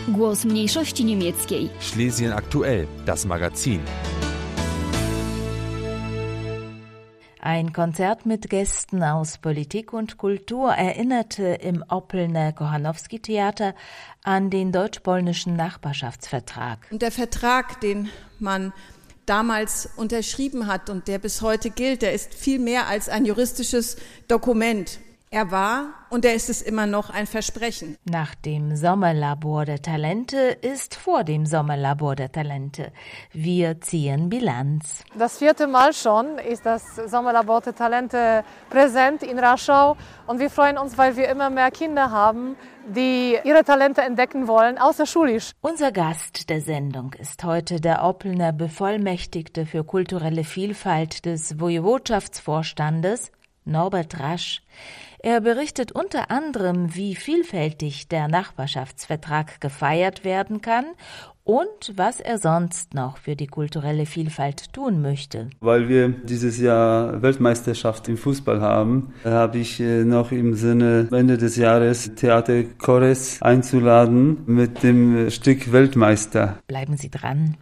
Głos mniejszości niemieckiej. Schlesien aktuell, das Magazin. Ein Konzert mit Gästen aus Politik und Kultur erinnerte im Oppelner Kochanowski-Theater an den deutsch-polnischen Nachbarschaftsvertrag. Und der Vertrag, den man damals unterschrieben hat und der bis heute gilt, der ist viel mehr als ein juristisches Dokument. Er war, und er ist es immer noch, ein Versprechen. Nach dem Sommerlabor der Talente ist vor dem Sommerlabor der Talente. Wir ziehen Bilanz. Das 4. Mal schon ist das Sommerlabor der Talente präsent in Raschau. Und wir freuen uns, weil wir immer mehr Kinder haben, die ihre Talente entdecken wollen, außerschulisch. Unser Gast der Sendung ist heute der Oppelner Bevollmächtigte für kulturelle Vielfalt des Woiwodschaftsvorstandes, Norbert Rasch. Er berichtet unter anderem, wie vielfältig der Nachbarschaftsvertrag gefeiert werden kann und was er sonst noch für die kulturelle Vielfalt tun möchte. Weil wir dieses Jahr Weltmeisterschaft im Fußball haben, habe ich noch im Sinne Ende des Jahres Theater Chores einzuladen mit dem Stück Weltmeister. Bleiben Sie dran.